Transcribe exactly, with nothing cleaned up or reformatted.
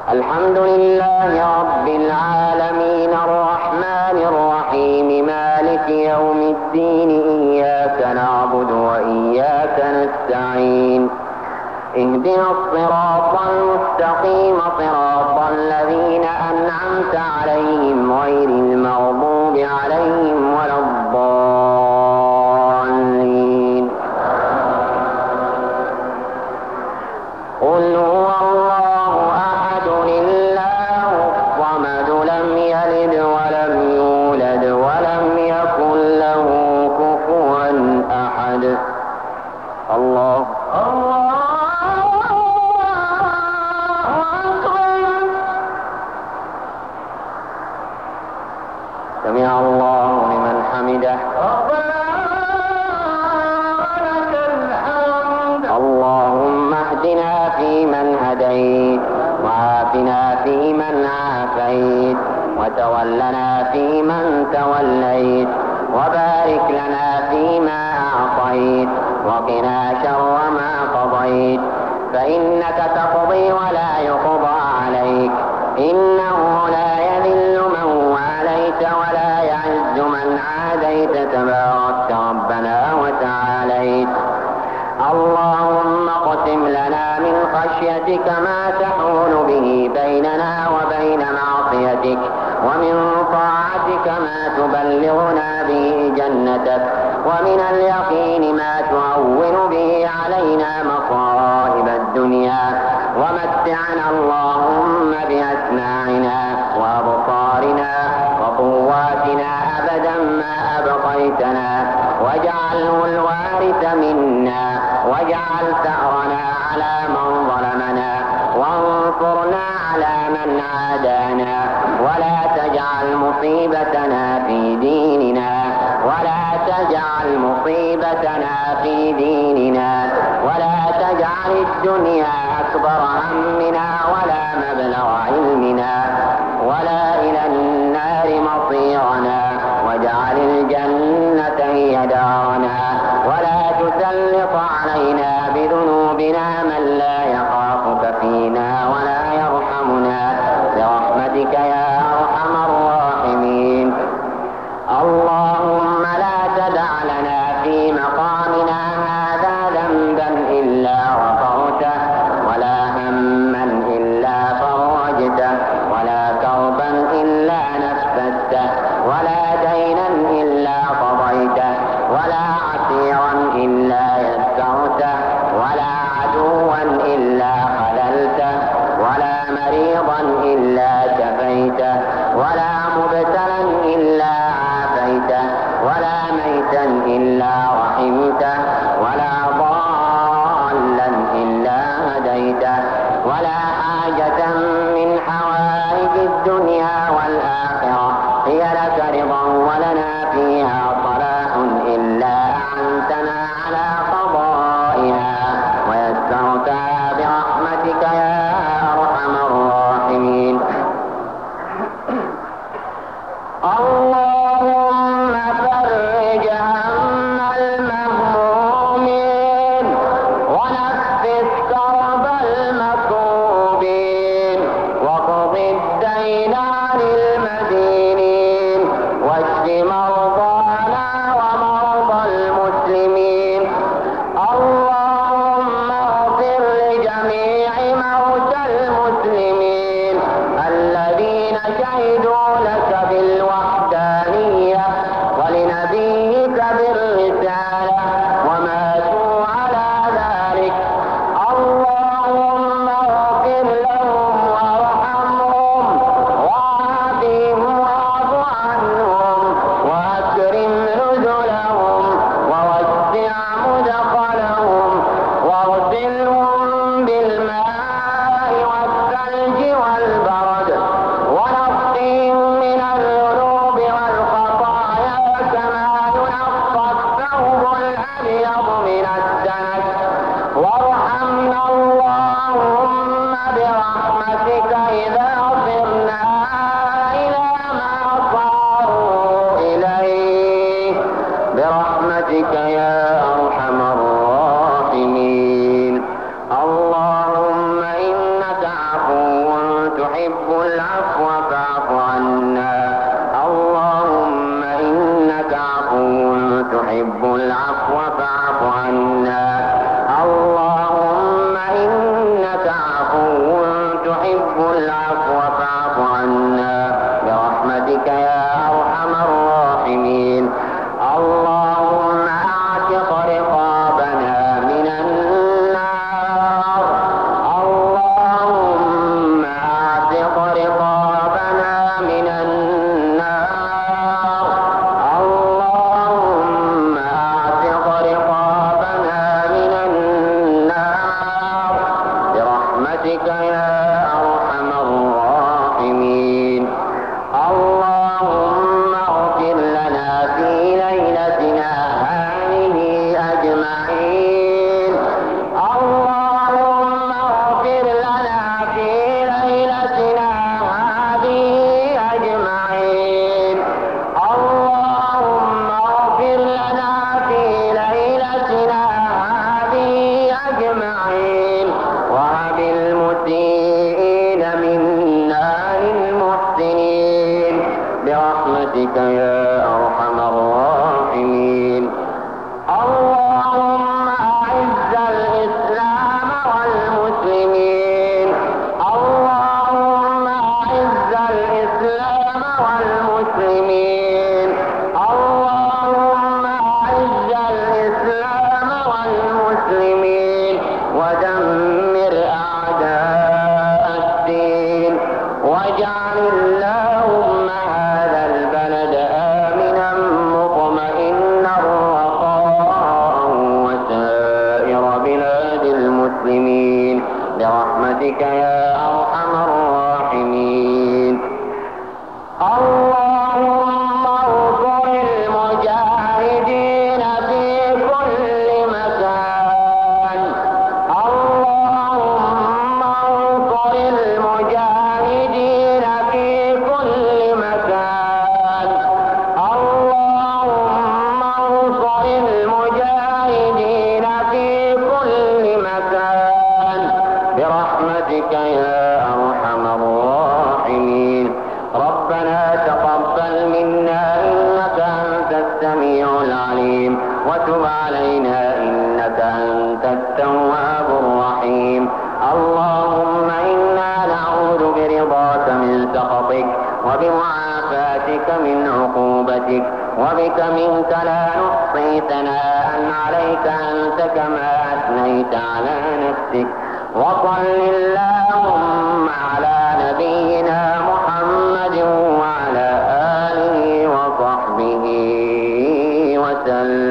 الحمد لله رب العالمين الرحمن الرحيم مالك يوم الدين إياك نعبد وإياك نستعين اهدنا الصراط المستقيم صراط الذين أنعمت عليهم غير المغضوب عليهم ولا الضالين. قل هو الله أحد الله الصمد لم يلد ولم يولد ولم يكن له كفوا أحد. الله الله سمع الله لمن حمده. ربنا ولك الحمد. اللهم اهدنا فيمن هديت وعافنا فيمن عافيت وتولنا فيمن توليت وبارك لنا فيما أعطيت وقنا شر ما قضيت فإنك تقضي ولا يقضى عليك إنه لا يذل من واليت ولا يعز من عاديت تباركت ربنا وتعاليت. اللهم اقسم لنا من خشيتك ما تحول به بيننا وبين معصيتك ومن طاعتك ما تبلغنا به جنتك ومن اليقين ما تهون به علينا مصائب الدنيا ومتعنا اللهم بأسماعنا وأبصارنا وقواتنا أبدا ما أبقيتنا واجعله الوارث منا واجعل ثأرنا على من ظلمنا وانصرنا على من عادانا ولا تجعل مصيبتنا في ديننا ولا تجعل مصيبتنا في ديننا ولا تجعل الدنيا أكبر همنا ولا مبلغ علمنا ولا إلى النار مصيرنا واجعل الجنة هي دارنا ولا تسلط علينا بذنوبنا من لا يخافك فينا ولا يرحمنا برحمتك يا أرحم الراحمين. اللهم لا تدع لنا في مقامنا هذا ذنبا إلا غفرته ولا هما إلا فرجته ولا كربا إلا نفسته ولا دينا إلا قضيته ولا عسيرا إلا يسرته ولا عدوا إلا خذلته ولا مريضا إلا شفيته ولا مبتلا إلا عافيته ولا ميتا إلا رحمته ولا ضالا إلا هديته ولا حاجة من حوائج الدنيا والآخرة هي لك رضا ولنا فيها صلاح إلا أعنتنا على قضائها ويسرتها برحمتك يا أرحم الراحمين. اللهم فرج هم المهمومين ونفس كرب المكروبين وقض الدين عن المدينين واشف مرضانا ومرضى المسلمين. اللهم اغفر لجميع موتى المسلمين الذين شهدوا لك بالوحدانية ولنبيك بالرسالة وماتوا على ذلك. اللهم اغفر لهم وارحمهم وعافهم واعف عنهم واكرم نزلهم ووسع مدخلهم واغسلهم بالماء والثلج يا أرحم الراحمين. اللهم اغفر لنا في ليلتنا هذه أجمعين. اللهم اغفر لنا في ليلتنا هذه أجمعين. اللهم اغفر لنا في ليلتنا هذه أجمعين. وهب المسيئين منا للمحسنين برحمتك يا أرحم الراحمين. اللهم أعز الإسلام والمسلمين. اللهم أعز الإسلام والمسلمين. اللهم أعز الإسلام والمسلمين ودمر أعداء الدين. واجعل اللهم هذا البلد آمنا مطمئنا رخاء وسائر بلاد المسلمين برحمتك يا أرحم الراحمين. اللهم انصر المجاهدين في كل مكان. اللهم انصر المجاهدين في كل مكان. اللهم انصر المجاهدين في كل مكان برحمتك يا أرحم الراحمين. ربنا تقبل منا إنك أنت السميع العليم وتب علينا إنك أنت التواب الرحيم. اللهم إنا نعوذ برضاك من سخطك وبمعافاتك من عقوبتك وبك منك لا نحصي ثناء عليك أنت كما أثنيت على نفسك. وصل اللهم على نبينا محمد وعلى آله وصحبه وسلم.